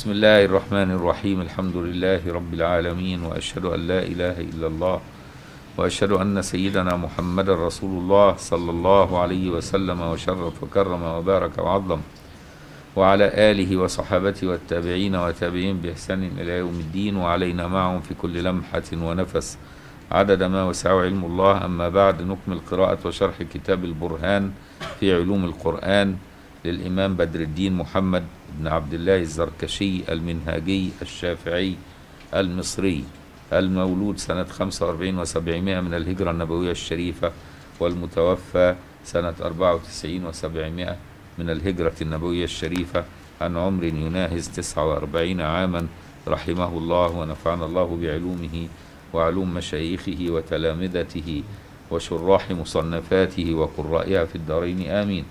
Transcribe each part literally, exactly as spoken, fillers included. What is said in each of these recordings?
بسم الله الرحمن الرحيم. الحمد لله رب العالمين، وأشهد أن لا إله إلا الله، وأشهد أن سيدنا محمد رسول الله صلى الله عليه وسلم وشرف وكرم وبارك وعظم، وعلى آله وصحابته والتابعين وتابعين بإحسان إلى يوم الدين، وعلينا معهم في كل لمحة ونفس عدد ما وسعه علم الله. أما بعد، نكمل قراءة وشرح كتاب البرهان في علوم القرآن للإمام بدر الدين محمد بن عبد الله الزركشي المنهاجي الشافعي المصري، المولود سنة خمسة وأربعين وسبعمائة من الهجرة النبوية الشريفة، والمتوفى سنة أربعة وتسعين وسبعمائة من الهجرة النبوية الشريفة، عن عمر يناهز تسعة وأربعين عاما، رحمه الله ونفعنا الله بعلومه وعلوم مشايخه وتلامذته وشراح مصنفاته وقرائها في الدارين آمين.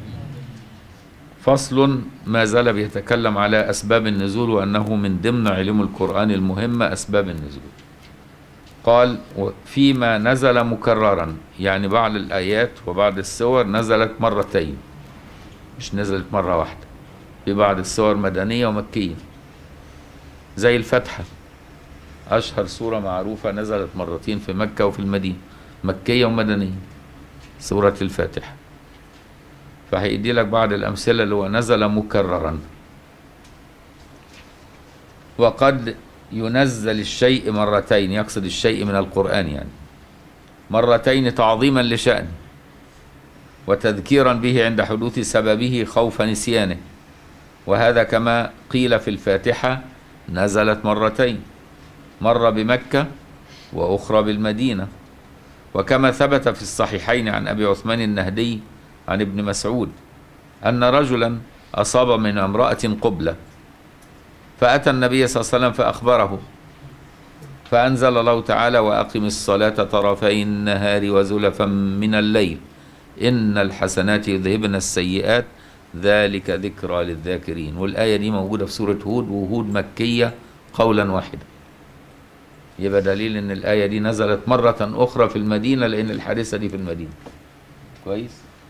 فصل ما زال بيتكلم على أسباب النزول، وأنه من ضمن علوم القرآن المهمة أسباب النزول. قال: فيما نزل مكررا، يعني بعض الآيات وبعض السور نزلت مرتين، مش نزلت مرة واحدة. في بعض السور مدنية ومكية، زي الفتحة، أشهر سورة معروفة نزلت مرتين في مكة وفي المدينة، مكية ومدنية، سورة الفاتحة. فهيدي لك بعض الأمثلة اللي هو نزل مكررا. وقد ينزل الشيء مرتين، يقصد الشيء من القرآن يعني مرتين تعظيما لشأنه وتذكيرا به عند حدوث سببه خوف نسيانه، وهذا كما قيل في الفاتحة نزلت مرتين، مرة بمكة وأخرى بالمدينة. وكما ثبت في الصحيحين عن أبي عثمان النهدي عن ابن مسعود أن رجلا أصاب من امرأة قبلة، فأتى النبي صلى الله عليه وسلم فأخبره، فأنزل الله تعالى: وأقم الصلاة طرفي النهار وزلفا من الليل إن الحسنات يذهبن السيئات ذلك ذكرى للذاكرين. والآية دي موجودة في سورة هود، وهود مكية قولا واحدا، يبقى دليل ان الآية دي نزلت مرة أخرى في المدينة، لأن الحادثة دي في المدينة. كويس.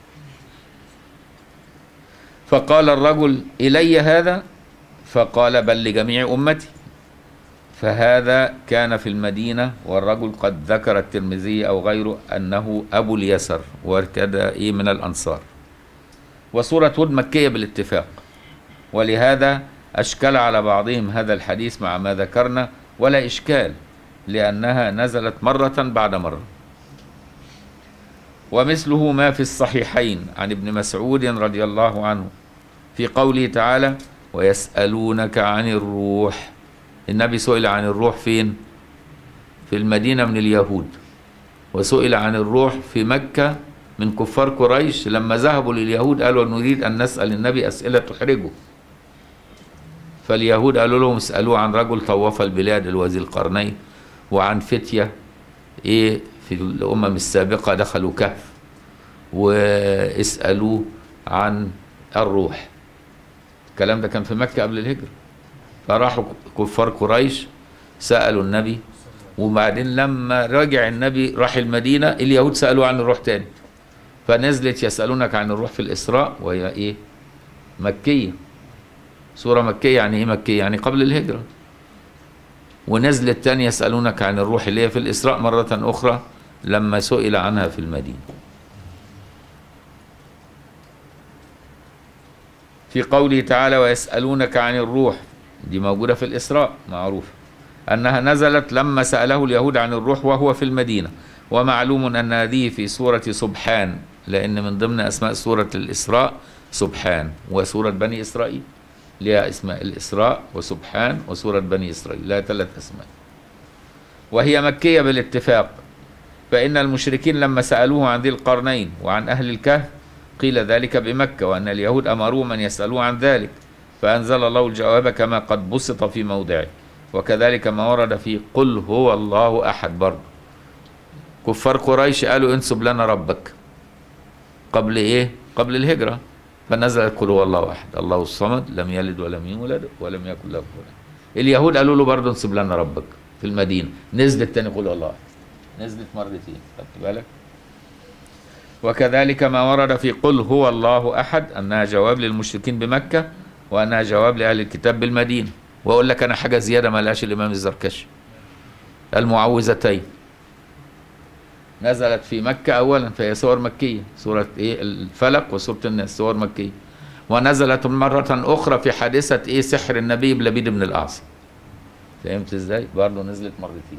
فقال الرجل: إلي هذا؟ فقال: بل لجميع أمتي. فهذا كان في المدينة، والرجل قد ذكر الترمذي أو غيره أنه أبو اليسر، وكذا إيه من الأنصار. وسورة هود مكية بالاتفاق، ولهذا أشكل على بعضهم هذا الحديث مع ما ذكرنا، ولا إشكال، لأنها نزلت مرة بعد مرة. ومثله ما في الصحيحين عن ابن مسعود رضي الله عنه في قوله تعالى: ويسألونك عن الروح. النبي سئل عن الروح فين؟ في المدينة من اليهود، وسئل عن الروح في مكة من كفار قريش لما ذهبوا لليهود قالوا: نريد أن نسأل النبي أسئلة تحرجه. فاليهود قالوا لهم: اسألوه عن رجل طوف البلاد الوذي القرنين، وعن فتية إيه في الأمم السابقة دخلوا كهف، واسألوه عن الروح. الكلام ده كان في مكة قبل الهجرة. فراحوا كفار قريش سألوا النبي، وبعدين لما رجع النبي راح المدينة اليهود سألوا عن الروح تاني، فنزلت يسألونك عن الروح في الإسراء، وهي إيه مكية، سورة مكية. يعني إيه مكية؟ يعني قبل الهجرة. ونزلت تاني يسألونك عن الروح اللي هي في الإسراء مرة أخرى لما سئل عنها في المدينة. في قوله تعالى: ويسألونك عن الروح، دي موجودة في الإسراء، معروفة أنها نزلت لما سأله اليهود عن الروح وهو في المدينة. ومعلوم أن هذه في سورة سبحان، لأن من ضمن أسماء سورة الإسراء سبحان، وسورة بني إسرائيل لها اسماء الإسراء وسبحان وسورة بني إسرائيل، لها ثلاث أسماء، وهي مكية بالاتفاق. فإن المشركين لما سألوه عن ذي القرنين وعن أهل الكهف قيل ذلك بمكة، وأن اليهود أمروهم أن يسألوه عن ذلك، فأنزل الله الجواب كما قد بسط في موضعه. وكذلك ما ورد في قل هو الله أحد، برضه كفار قريش قالوا: انسب لنا ربك، قبل إيه؟ قبل الهجرة. فنزلت قل هو الله أحد الله الصمد لم يلد ولم يولد ولم يكن له كفوا أحد. اليهود قالوا له برضه انسب لنا ربك في المدينة، نزلت تاني قل هو الله أحد، نزلت مرتين. خدت بالك؟ وكذلك ما ورد في قل هو الله أحد أنها جواب للمشركين بمكة، وأنها جواب لأهل الكتاب بالمدينة. وأقول لك أنا حاجة زيادة ما لهاش الإمام الزركشي. المعوذتين نزلت في مكة أولا، فهي سور مكية، سورة إيه الفلق وسورة الناس، سور مكية. ونزلت مرة أخرى في حادثة إيه سحر النبي بلبيد بن الأعصم. فهمت إزاي؟ برضه نزلت مرتين.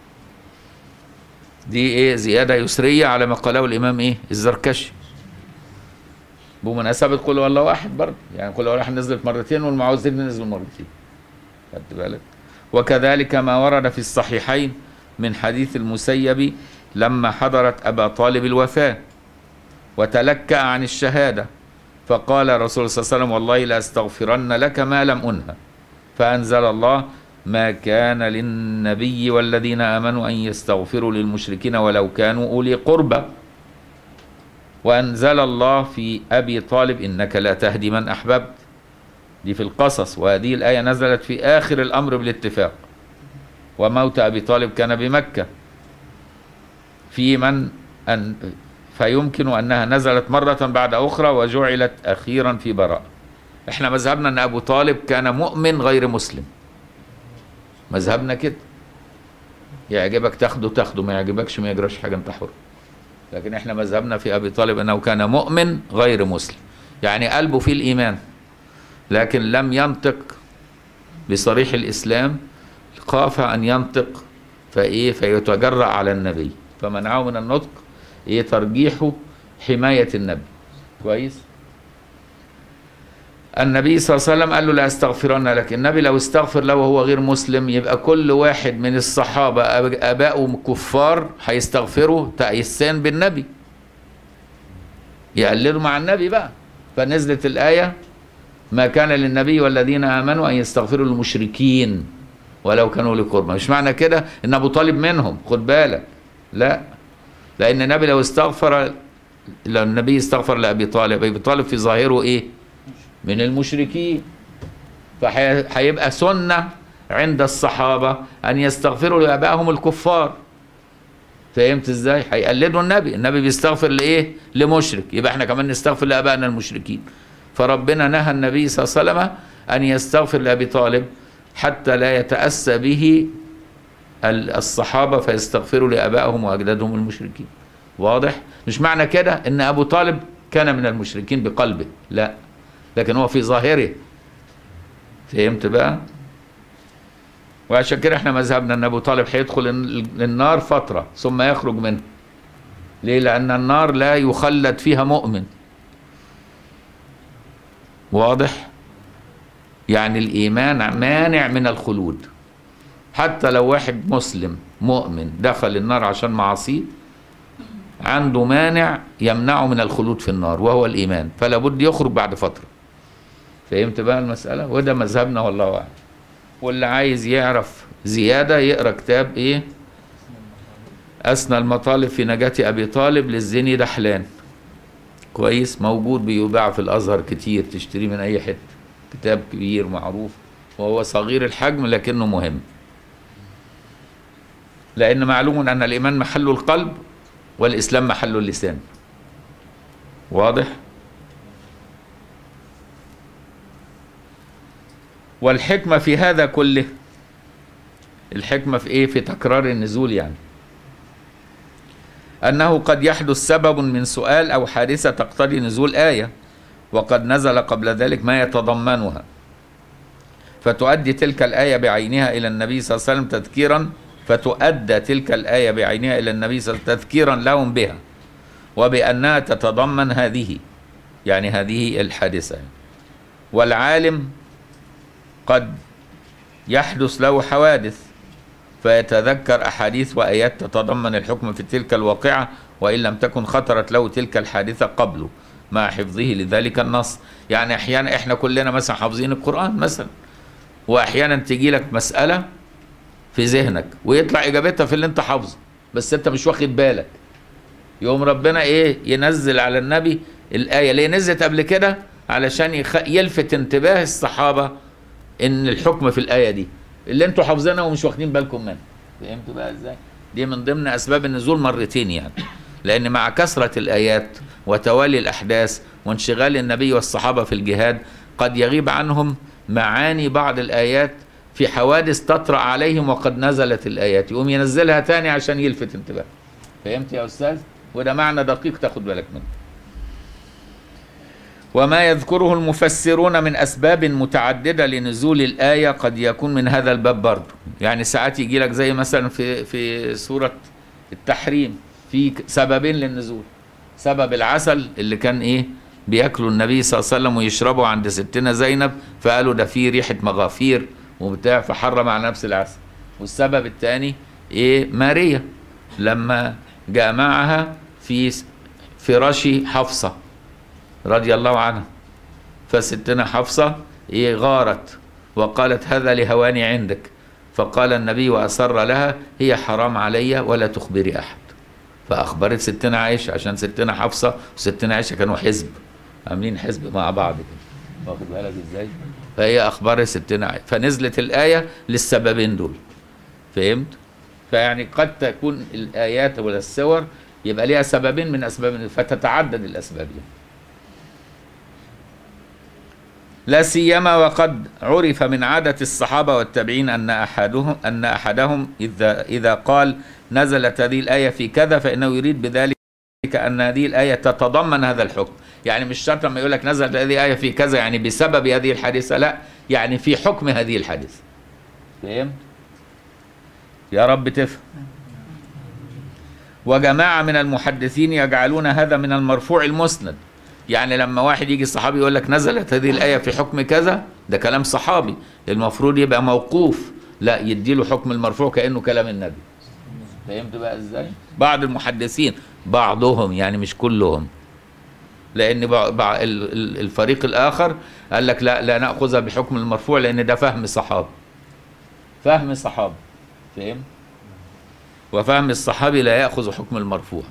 دي إيه زيادة يسرية على ما قاله الإمام إيه الزركشي. بمناسبة قل هو الله واحد برضه، يعني قل هو الله واحد نزلت مرتين والمعوذتين نزلوا مرتين. خدت بالك؟ وكذلك ما ورد في الصحيحين من حديث المسيب لما حضرت أبا طالب الوفاة وتلكأ عن الشهادة، فقال الرسول صلى الله عليه وسلم والله لأستغفرن لك ما لم أنهى، فأنزل الله ما كان للنبي والذين آمنوا أن يستغفروا للمشركين ولو كانوا أولي قربى. وأنزل الله في أبي طالب إنك لا تهدي من أحببت، دي في القصص، وهذه الآية نزلت في آخر الأمر بالاتفاق. وموت أبي طالب كان بمكة، في من أن فيمكن أنها نزلت مرة بعد أخرى وجعلت أخيرا في براء. احنا مذهبنا أن أبو طالب كان مؤمن غير مسلم، مذهبنا كده. يعجبك تاخده تاخده، ما يعجبكش ما يجراش حاجة، انت حر. لكن احنا مذهبنا في أبي طالب أنه كان مؤمن غير مسلم، يعني قلبه فيه الإيمان لكن لم ينطق بصريح الإسلام، خاف أن ينطق فإيه فيتجرأ على النبي، فمنعه من النطق إيه ترجيحه حماية النبي. كويس. النبي صلى الله عليه وسلم قال له لا استغفرن لك. النبي لو استغفر له وهو غير مسلم يبقى كل واحد من الصحابة آباؤهم كفار هيستغفروا تأيسان بالنبي، يقللوا مع النبي بقى. فنزلت الآية ما كان للنبي والذين آمنوا أن يستغفروا للمشركين ولو كانوا لقربى. مش معنى كده إن أبو طالب منهم، خد بالك، لا، لأن النبي لو استغفر، لو النبي استغفر لأبي طالب، أبي طالب في ظاهره إيه؟ من المشركين، فهيبقى سنة عند الصحابة أن يستغفروا لآبائهم الكفار. فهمت إزاي؟ هيقلدوا النبي، النبي بيستغفر لإيه؟ لمشرك، يبقى إحنا كمان نستغفر لآبائنا المشركين. فربنا نهى النبي صلى الله عليه وسلم أن يستغفر لأبي طالب حتى لا يتأسى به الصحابة فيستغفروا لآبائهم وأجدادهم المشركين. واضح؟ مش معنى كده إن أبو طالب كان من المشركين بقلبه، لا، لكن هو في ظاهره. فهمت بقى؟ وعشان كده احنا مذهبنا ان ابو طالب هيدخل النار فترة ثم يخرج منها. ليه؟ لأن النار لا يخلد فيها مؤمن. واضح؟ يعني الإيمان مانع من الخلود. حتى لو واحد مسلم مؤمن دخل النار عشان معاصيه، عنده مانع يمنعه من الخلود في النار وهو الإيمان، فلا بد يخرج بعد فترة. فهمت بقى المسألة؟ وده مذهبنا والله أعلم. واللي عايز يعرف زيادة يقرأ كتاب إيه؟ أسنى المطالب في نجاة أبي طالب للزني دحلان. كويس، موجود بيباع في الأزهر كتير، تشتريه من أي حتة. كتاب كبير معروف وهو صغير الحجم لكنه مهم، لأن معلوم أن الإيمان محل القلب والإسلام محل اللسان. واضح؟ والحكمة في هذا كله، الحكمة في إيه؟ في تكرار النزول، يعني أنه قد يحدث سبب من سؤال أو حادثة تقتضي نزول آية، وقد نزل قبل ذلك ما يتضمنها، فتؤدي تلك الآية بعينها إلى النبي صلى الله عليه وسلم تذكيرا، فتؤدى تلك الآية بعينها إلى النبي صلى الله عليه وسلم تذكيرا لهم بها وبأنها تتضمن هذه، يعني هذه الحادثة. والعالم قد يحدث له حوادث فيتذكر أحاديث وآيات تتضمن الحكم في تلك الواقعة، وإن لم تكن خطرت له تلك الحادثة قبله مع حفظه لذلك النص. يعني أحيانا إحنا كلنا مثلا حافظين القرآن مثلا، وأحيانا تجي لك مسألة في ذهنك ويطلع إجابتها في اللي أنت حافظه بس أنت مش واخد بالك، يوم ربنا إيه ينزل على النبي الآية اللي نزلت قبل كده علشان يخ... يلفت انتباه الصحابة إن الحكم في الآية دي اللي أنتوا حافظينها ومش واخدين بالكم منها. فهمتوا بقى إزاي؟ دي من ضمن أسباب النزول مرتين، يعني لأن مع كثرة الآيات وتوالي الأحداث وانشغال النبي والصحابة في الجهاد قد يغيب عنهم معاني بعض الآيات في حوادث تطرأ عليهم وقد نزلت الآيات، يقوم ينزلها تاني عشان يلفت انتباه. فهمت يا أستاذ؟ وده معنى دقيق تاخد بالك منه. وما يذكره المفسرون من أسباب متعددة لنزول الآية قد يكون من هذا الباب برضه. يعني ساعات يجي لك زي مثلا في في سورة التحريم في سببين للنزول. سبب العسل اللي كان إيه؟ بياكلوا النبي صلى الله عليه وسلم ويشربوا عند ستنا زينب، فقالوا ده فيه ريحة مغافير وبتاع، فحرم على نفس العسل. والسبب الثاني إيه؟ ماريا لما جامعها في فراش حفصة رضي الله عنها، فستنا حفصة إيه غارت وقالت هذا لهواني عندك، فقال النبي وأسر لها هي حرام علي ولا تخبري أحد. فأخبرت ستنا عائشة، عشان ستنا حفصة وستنا عائشة كانوا حزب، عاملين حزب مع بعض كده، واخد بالك ازاي؟ فهي أخبرت ستنا عائشة، فنزلت الآية للسببين دول. فهمت؟ فيعني قد تكون الآيات ولا السور يبقى ليها سببين من أسباب، فتتعدد الأسباب يعني. لا سيما وقد عرف من عادة الصحابة والتابعين أن أحدهم أن أحدهم إذا إذا قال نزلت هذه الآية في كذا فإنه يريد بذلك أن هذه الآية تتضمن هذا الحكم. يعني مش شرط لما يقول لك نزلت هذه الآية في كذا يعني بسبب هذه الحادثة، لا، يعني في حكم هذه الحادثة. فهمت؟ يا رب تفهم. وجماعة من المحدثين يجعلون هذا من المرفوع المسند. يعني لما واحد يجي الصحابي يقول لك نزلت هذه الآية في حكم كذا، ده كلام صحابي المفروض يبقى موقوف، لا يديله حكم المرفوع كأنه كلام النبي. فهمت بقى ازاي؟ بعض المحدثين، بعضهم يعني مش كلهم، لأن الفريق الآخر قال لك لا لا نأخذها بحكم المرفوع لأن ده فهم صحابي. فهم صحابي. فهم؟ وفهم الصحابي لا يأخذ حكم المرفوع.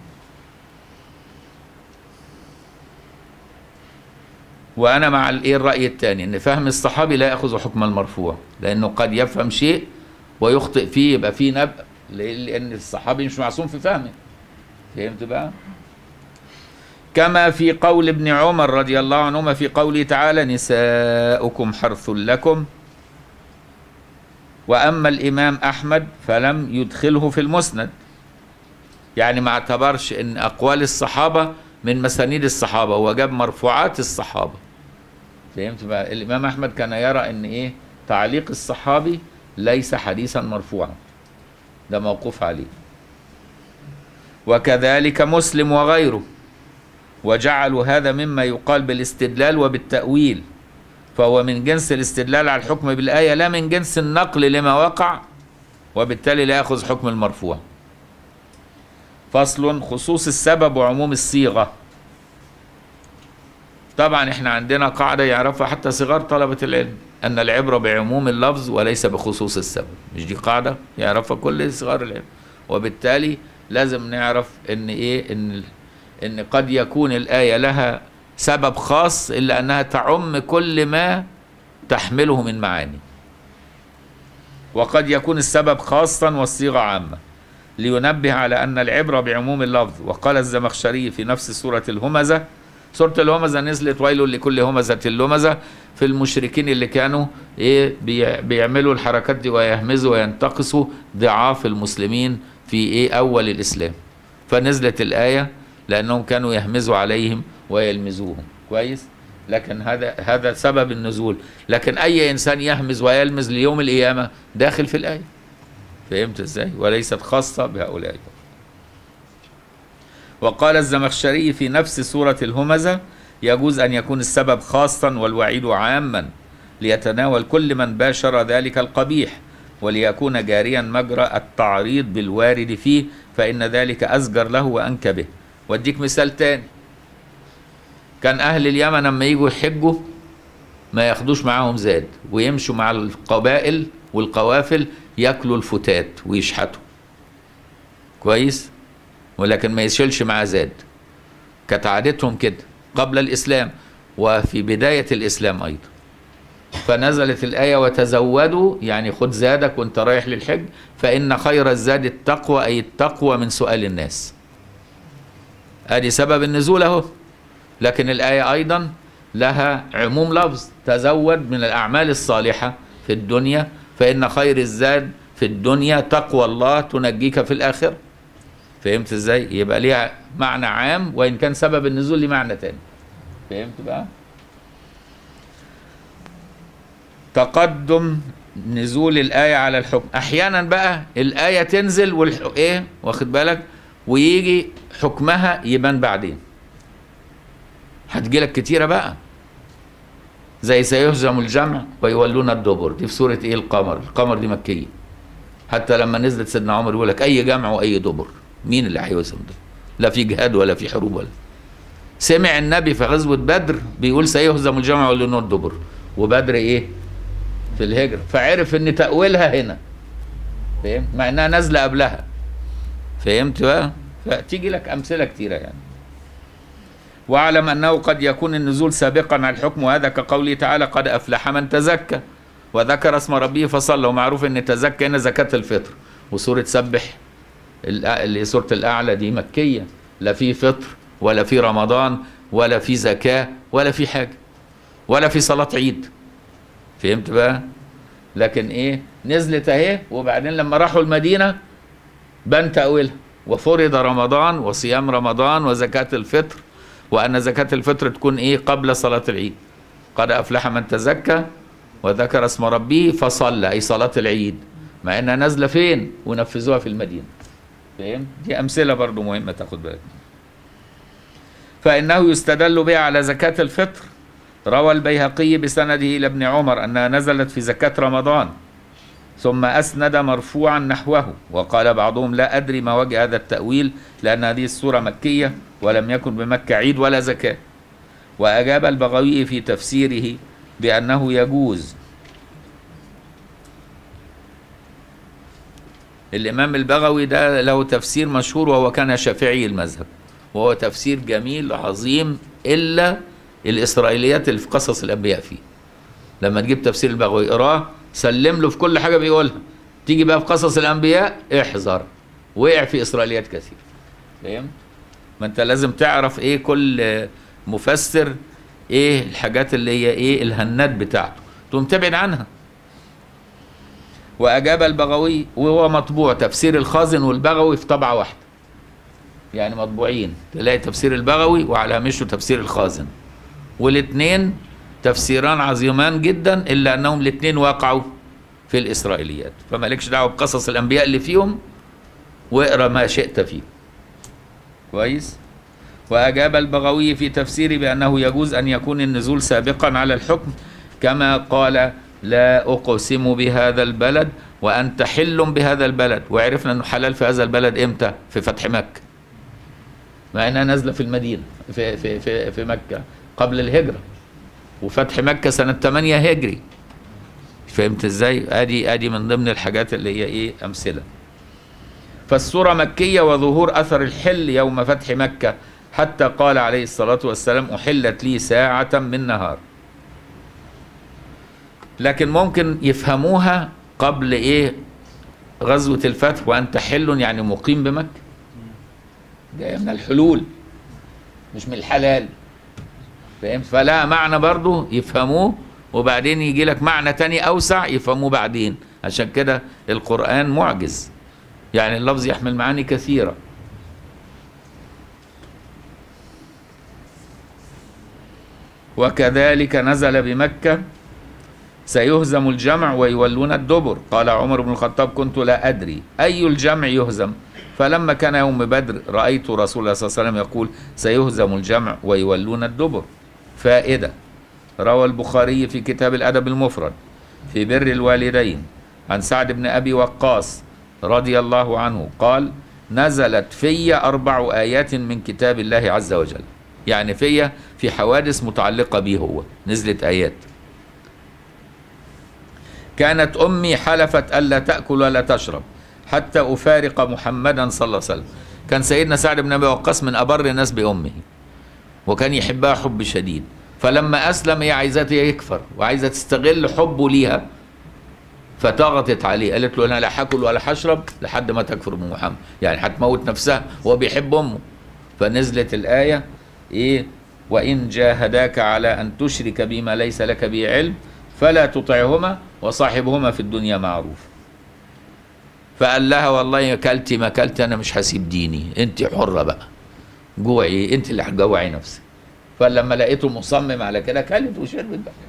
وأنا مع الإيه الرأي الثاني، إن فهم الصحابي لا يأخذ حكم المرفوع، لأنه قد يفهم شيء ويخطئ فيه، يبقى فيه نبأ، لأن الصحابي مش معصوم في فهمه. فهمت بقى؟ كما في قول ابن عمر رضي الله عنهما في قوله تعالى نساؤكم حرث لكم. وأما الإمام أحمد فلم يدخله في المسند، يعني ما اعتبرش إن أقوال الصحابة من مسانيد الصحابة، هو جاب مرفوعات الصحابة. فهمت بقى؟ الإمام أحمد كان يرى إن إيه؟ تعليق الصحابي ليس حديثا مرفوعا، ده موقوف عليه. وكذلك مسلم وغيره، وجعلوا هذا مما يقال بالاستدلال وبالتأويل، فهو من جنس الاستدلال على الحكم بالآية لا من جنس النقل لما وقع، وبالتالي لا يأخذ حكم المرفوع. فصل خصوص السبب وعموم الصيغة. طبعا احنا عندنا قاعدة يعرفها حتى صغار طلبة العلم، أن العبرة بعموم اللفظ وليس بخصوص السبب. مش دي قاعدة يعرفها كل صغار العلم؟ وبالتالي لازم نعرف ان ايه ان ان قد يكون الآية لها سبب خاص إلا أنها تعم كل ما تحمله من معاني، وقد يكون السبب خاصا والصيغة عامة، لينبه على أن العبرة بعموم اللفظ. وقال الزمخشري في نفس سورة الهمزة، سورة الهمزة نزلت ويل لكل همزة لمزة، في المشركين اللي كانوا إيه بيعملوا الحركات دي ويهمزوا وينتقصوا ضعاف المسلمين في إيه أول الإسلام، فنزلت الآية لأنهم كانوا يهمزوا عليهم ويلمزوهم. كويس؟ لكن هذا هذا سبب النزول، لكن أي إنسان يهمز ويلمز ليوم القيامة داخل في الآية. فهمت ازاي؟ وليست خاصة بهؤلاء. وقال الزمخشري في نفس سورة الهمزة يجوز أن يكون السبب خاصا والوعيد عاما، ليتناول كل من باشر ذلك القبيح، وليكون جاريا مجرى التعريض بالوارد فيه، فإن ذلك أزجر له وأنكى به. واديك مثال تاني، كان أهل اليمن لما يجوا يحجوا ما ياخدوش معاهم زاد، ويمشوا مع القبائل والقوافل ياكلوا الفتات ويشحتوا. كويس؟ ولكن ما يشيلش معاه زاد. كانت عادتهم كده قبل الإسلام وفي بداية الإسلام أيضا. فنزلت الآية وتزودوا، يعني خد زادك وانت رايح للحج، فإن خير الزاد التقوى، أي التقوى من سؤال الناس. ادي سبب النزول اهو. لكن الآية أيضا لها عموم لفظ، تزود من الأعمال الصالحة في الدنيا فإن خير الزاد في الدنيا تقوى الله تنجيك في الآخرة. فهمت ازاي؟ يبقى ليها معنى عام وإن كان سبب النزول ليه معنى تاني. فهمت بقى؟ تقدم نزول الآية على الحكم. أحيانا بقى الآية تنزل والح... إيه واخد بالك، ويجي حكمها يبان بعدين. هتجيلك كتيرة بقى، زي سيهزم الجمع ويولون الدبر، دي في سورة إيه؟ القمر. القمر دي مكية. حتى لما نزلت سيدنا عمر يقول لك أي جمع وأي دبر، مين اللي هيهزم ده؟ لا في جهاد ولا في حروب ولا. سمع النبي في غزوة بدر بيقول سيهزم الجمع ويولون الدبر، وبدر إيه؟ في الهجرة، فعرف ان تأويلها هنا. فهمت؟ مع انها نازلة قبلها. فهمت بقى؟ فتيجي لك امثلة كتيرة يعني. واعلم انه قد يكون النزول سابقا على الحكم، وهذا كقوله تعالى قد افلح من تزكى وذكر اسم ربه فصلى. ومعروف ان تزكى هنا زكاة الفطر. وسورة سبح اللي سورة الاعلى دي مكية، لا في فطر ولا في رمضان ولا في زكاة ولا في حاجة ولا في صلاة عيد. فهمت بقى؟ لكن ايه؟ نزلت اهي، وبعدين لما راحوا المدينة بان تأويلها، وفرض رمضان وصيام رمضان وزكاة الفطر، وأن زكاة الفطر تكون ايه؟ قبل صلاة العيد. قد أفلح من تزكى وذكر اسم ربه فصلى، أي صلاة العيد، مع أنها نازلة فين؟ ونفذوها في المدينة. فهمت؟ دي أمثلة برضو مهمة تاخد بالك. فإنه يستدل بها على زكاة الفطر. روى البيهقي بسنده إلى ابن عمر أنها نزلت في زكاة رمضان، ثم أسند مرفوعا نحوه. وقال بعضهم لا أدري ما وجه هذا التأويل، لأن هذه السورة مكية ولم يكن بمكة عيد ولا زكاة. وأجاب البغوي في تفسيره بأنه يجوز. الإمام البغوي ده له تفسير مشهور، وهو كان شافعي المذهب، وهو تفسير جميل عظيم، إلا الإسرائيليات اللي في قصص الأنبياء فيه. لما تجيب تفسير البغوي اقراه، سلم له في كل حاجة بيقولها، تيجي بقى في قصص الأنبياء احذر، وقع في إسرائيليات كثير. فهمت؟ ما أنت لازم تعرف إيه كل مفسر إيه الحاجات اللي هي إيه الهنات بتاعته، تقوم تبعد عنها. وأجاب البغوي، وهو مطبوع تفسير الخازن والبغوي في طبعة واحدة، يعني مطبوعين، تلاقي تفسير البغوي وعلى هامشه تفسير الخازن، والاثنين تفسيران عظيمان جدا، إلا أنهم الاثنين وقعوا في الإسرائيليات. فمالكش دعوة بقصص الأنبياء اللي فيهم، واقرأ ما شئت فيه. كويس؟ وأجاب البغوي في تفسيره بأنه يجوز أن يكون النزول سابقا على الحكم، كما قال لا أقسم بهذا البلد وأنت حل بهذا البلد. وعرفنا أنه حلال في هذا البلد إمتى؟ في فتح مكة، مع أنها نازلة في المدينة في, في, في, في مكة قبل الهجرة، وفتح مكة سنة ثمانية هجري. فهمت ازاي؟ ادي ادي من ضمن الحاجات اللي هي ايه امثله. فالسوره مكيه، وظهور اثر الحل يوم فتح مكه، حتى قال عليه الصلاه والسلام احلت لي ساعه من نهار. لكن ممكن يفهموها قبل ايه؟ غزوه الفتح، وانت حل يعني مقيم بمكه، جايه من الحلول مش من الحلال. فهمت؟ فلا معنى برضو يفهموه، وبعدين يجي لك معنى تاني أوسع يفهموه بعدين. عشان كده القرآن معجز، يعني اللفظ يحمل معاني كثيرة. وكذلك نزل بمكة سيهزم الجمع ويولون الدبر. قال عمر بن الخطاب كنت لا أدري أي الجمع يهزم، فلما كان يوم بدر رأيت رسول الله صلى الله عليه وسلم يقول سيهزم الجمع ويولون الدبر. فائدة: روى البخاري في كتاب الأدب المفرد في بر الوالدين عن سعد بن أبي وقاص رضي الله عنه قال نزلت في أربع آيات من كتاب الله عز وجل. يعني في في حوادث متعلقة به هو نزلت آيات. كانت أمي حلفت ألا تأكل ولا تشرب حتى أفارق محمدا صلى الله عليه وسلم. كان سيدنا سعد بن أبي وقاص من أبر الناس بأمه، وكان يحبها حب شديد. فلما أسلم هي عايزته يكفر وعايزة تستغل حبه ليها، فضغطت عليه، قالت له أنا لا هاكل ولا هشرب لحد ما تكفر بمحمد، يعني هتموت نفسها وهو بيحب أمه. فنزلت الآية إيه وإن جاهداك على أن تشرك بما ليس لك به علم فلا تطعهما وصاحبهما في الدنيا معروف. فقال لها والله كلتي ما كلتي أنا مش هسيب ديني، أنت حرة بقى، جوعي أنت اللي هتجوعي نفسك. فلما لقيته مصمم على كده كلت وشربت بقى.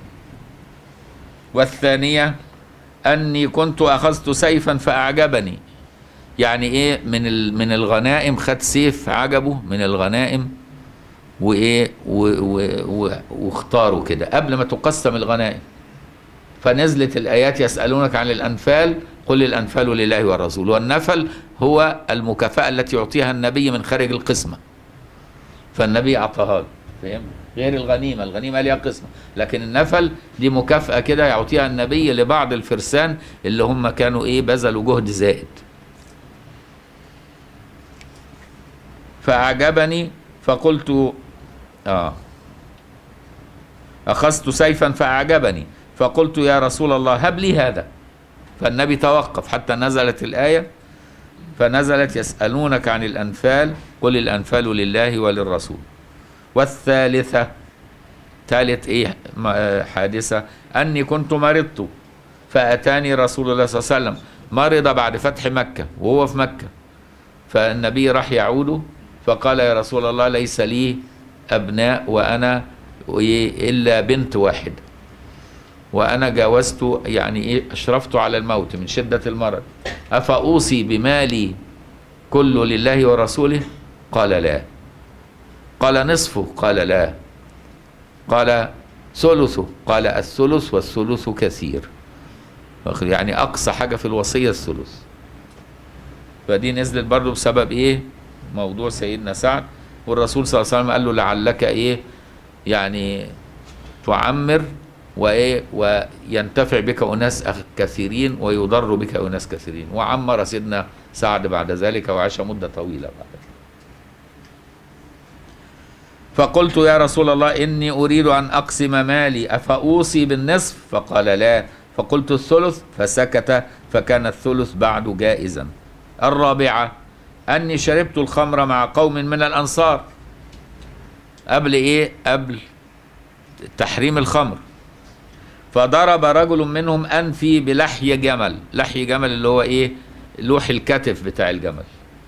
والثانية أني كنت أخذت سيفا فأعجبني، يعني إيه، من من الغنائم خد سيف عجبه من الغنائم وإيه واختاروا كده قبل ما تقسم الغنائم. فنزلت الآيات يسألونك عن الأنفال قل الأنفال لله والرسول. والنفل هو المكافأة التي يعطيها النبي من خارج القسمة، فالنبي أعطاها له، فاهم؟ غير الغنيمة، الغنيمة ليها قسمة، لكن النفل دي مكافأة كده يعطيها النبي لبعض الفرسان اللي هم كانوا إيه بذلوا جهد زائد. فأعجبني فقلت آه أخذت سيفا فأعجبني فقلت يا رسول الله هب لي هذا. فالنبي توقف حتى نزلت الآية، فنزلت يسألونك عن الأنفال قل الأنفال لله وللرسول. والثالثة ثالث إيه حادثة أني كنت مرضت فأتاني رسول الله صلى الله عليه وسلم، مرض بعد فتح مكة وهو في مكة، فالنبي راح يعوده فقال يا رسول الله ليس لي أبناء وأنا إلا بنت واحد، وأنا جاوزت يعني إيه أشرفت على الموت من شدة المرض، أفأوصي بمالي كله لله ورسوله؟ قال لا. قال نصفه؟ قال لا. قال ثلثه؟ قال الثلث والثلث كثير، يعني أقصى حاجة في الوصية الثلث. فدي نزلت برضه بسبب إيه؟ موضوع سيدنا سعد، والرسول صلى الله عليه وسلم قال له لعلك إيه يعني تعمر وإيه وينتفع بك أناس كثيرين ويضر بك أناس كثيرين، وعمر سيدنا سعد بعد ذلك وعاش مدة طويلة بعد ذلك. فقلت يا رسول الله إني أريد أن أقسم مالي أفأوصي بالنصف؟ فقال لا. فقلت الثلث؟ فسكت، فكان الثلث بعد جائزا. الرابعة أني شربت الخمر مع قوم من الأنصار قبل إيه؟ قبل تحريم الخمر، فضرب رجل منهم أنفي بلحي جمل. لحي جمل اللي هو إيه؟ لوح الكتف بتاع الجمل.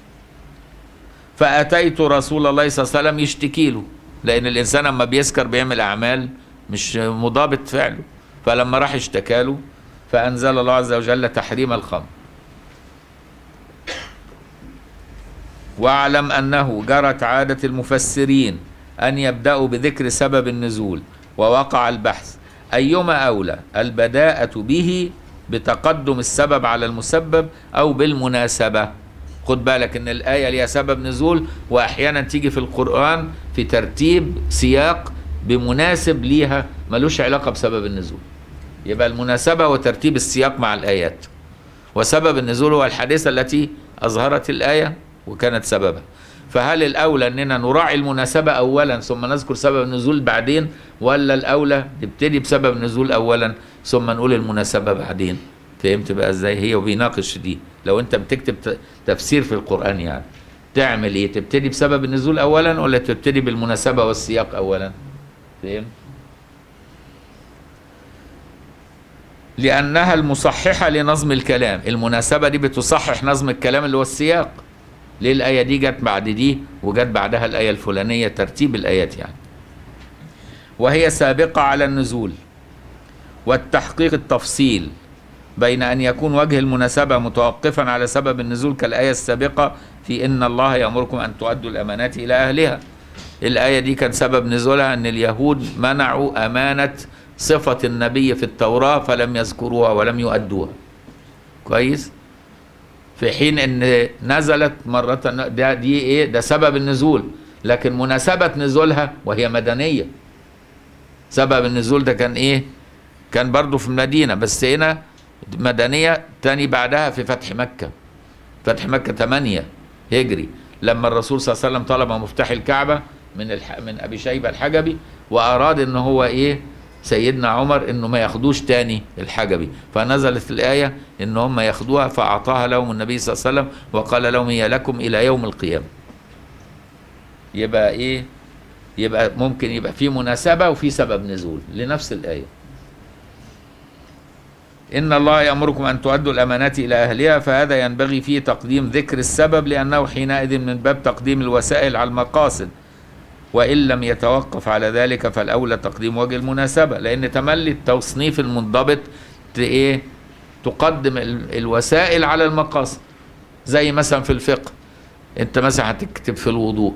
فأتيت رسول الله صلى الله عليه وسلم يشتكي له، لأن الإنسان لما بيسكر بيعمل أعمال مش مضابط فعله، فلما راح اشتكى له فأنزل الله عز وجل تحريم الخمر. واعلم أنه جرت عادة المفسرين أن يبدأوا بذكر سبب النزول، ووقع البحث أيما أولى البداءة به بتقدم السبب على المسبب أو بالمناسبة. خد بالك إن الآية ليها سبب نزول، وأحيانا تيجي في القرآن في ترتيب سياق بمناسب ليها ملوش علاقة بسبب النزول، يبقى المناسبة وترتيب السياق مع الآيات، وسبب النزول هو الحادثة التي أظهرت الآية وكانت سببها. فهل الأولى أننا نراعي المناسبة أولا ثم نذكر سبب النزول بعدين، ولا الأولى نبتدي بسبب النزول أولا ثم نقول المناسبة بعدين؟ فهمت بقى ازاي؟ هي وبيناقش دي. لو انت بتكتب تفسير في القرآن يعني تعمل ايه؟ تبتدي بسبب النزول أولا ولا تبتدي بالمناسبة والسياق أولا؟ فهمت؟ لأنها المصححة لنظم الكلام. المناسبة دي بتصحح نظم الكلام اللي هو السياق. ليه الآية دي جت بعد دي وجت بعدها الآية الفلانية؟ ترتيب الآيات يعني. وهي سابقة على النزول، والتحقيق التفصيل بين أن يكون وجه المناسبة متوقفا على سبب النزول كالآية السابقة في إن الله يأمركم أن تؤدوا الأمانات إلى أهلها. الآية دي كان سبب نزولها أن اليهود منعوا أمانة صفة النبي في التوراة فلم يذكروها ولم يؤدوها. كويس؟ في حين ان نزلت مرة ده دي ايه؟ ده سبب النزول، لكن مناسبة نزولها وهي مدنية. سبب النزول ده كان ايه؟ كان برضو في المدينة، بس هنا مدنية تاني بعدها في فتح مكة. فتح مكة ثمانية هجري، لما الرسول صلى الله عليه وسلم طلب مفتاح الكعبة من الح... من ابي شيبة الحجبي، واراد ان هو ايه؟ سيدنا عمر انه ما ياخدوش تاني الحجبي، فنزلت الآية ان هم ياخدوها، فاعطاها لهم النبي صلى الله عليه وسلم وقال لهم هي لكم الى يوم القيامة. يبقى ايه؟ يبقى ممكن يبقى في مناسبة وفي سبب نزول لنفس الآية. إن الله يأمركم أن تؤدوا الأمانات إلى أهلها، فهذا ينبغي فيه تقديم ذكر السبب، لأنه حينئذ من باب تقديم الوسائل على المقاصد، وإن لم يتوقف على ذلك فالأولى تقديم وجه المناسبة، لأن تملي التصنيف المنضبط إيه؟ تقدم الوسائل على المقاصد. زي مثلا في الفقه، أنت مثلا هتكتب في الوضوء،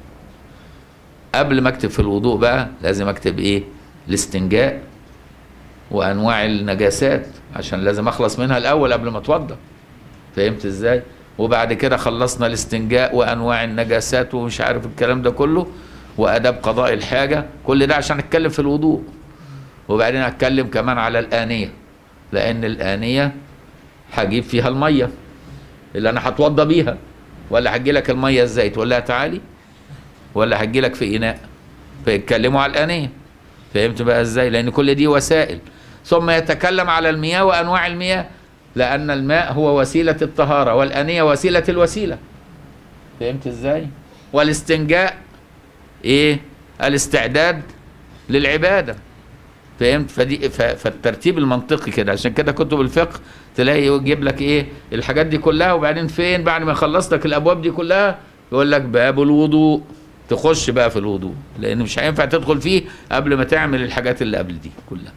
قبل ما أكتب في الوضوء بقى لازم أكتب إيه؟ الاستنجاء وأنواع النجاسات، عشان لازم أخلص منها الأول قبل ما أتوضأ. فهمت إزاي؟ وبعد كده خلصنا الاستنجاء وأنواع النجاسات ومش عارف الكلام ده كله، وأداب قضاء الحاجة، كل ده عشان أتكلم في الوضوء. وبعدين أتكلم كمان على الآنية، لأن الآنية هجيب فيها المية اللي أنا هتوضى بيها، ولا هجي لك المية إزاي؟ تقول لها تعالي، ولا هجي لك في إناء، فيتكلموا على الآنية. فهمت بقى إزاي؟ لأن كل دي وسائل. ثم يتكلم على المياه وأنواع المياه، لأن الماء هو وسيلة الطهارة، والآنية وسيلة الوسيلة. فهمت إزاي؟ والاستنجاء إيه؟ الاستعداد للعبادة. فهمت؟ فدي فالترتيب المنطقي كده. عشان كده كتب الفقه تلاقي يجيب لك إيه؟ الحاجات دي كلها، وبعدين فين؟ بعد ما يخلص لك الأبواب دي كلها يقول لك باب الوضوء، تخش بقى في الوضوء، لأن مش هينفع تدخل فيه قبل ما تعمل الحاجات اللي قبل دي كلها.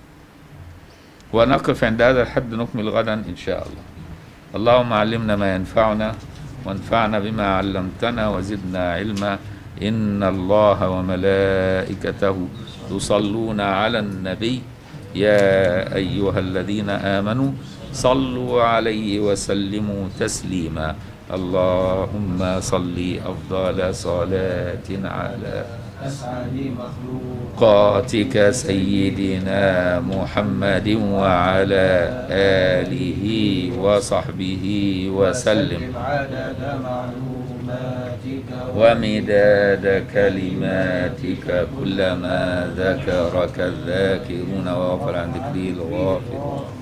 ونقف عند هذا الحد، نكمل غدا إن شاء الله. اللهم علمنا ما ينفعنا، وانفعنا بما علمتنا، وزدنا علما. إن الله وملائكته يصلون على النبي يا أيها الذين آمنوا صلوا عليه وسلموا تسليما. اللهم صل أفضل صلاة على أسعد مخلوقاتك سيدنا محمد وعلى آله وصحبه وسلم عدد معلوماتك ومداد كلماتك، كلما ذكرك الذاكرون وغفر عن ذكره الغافلون.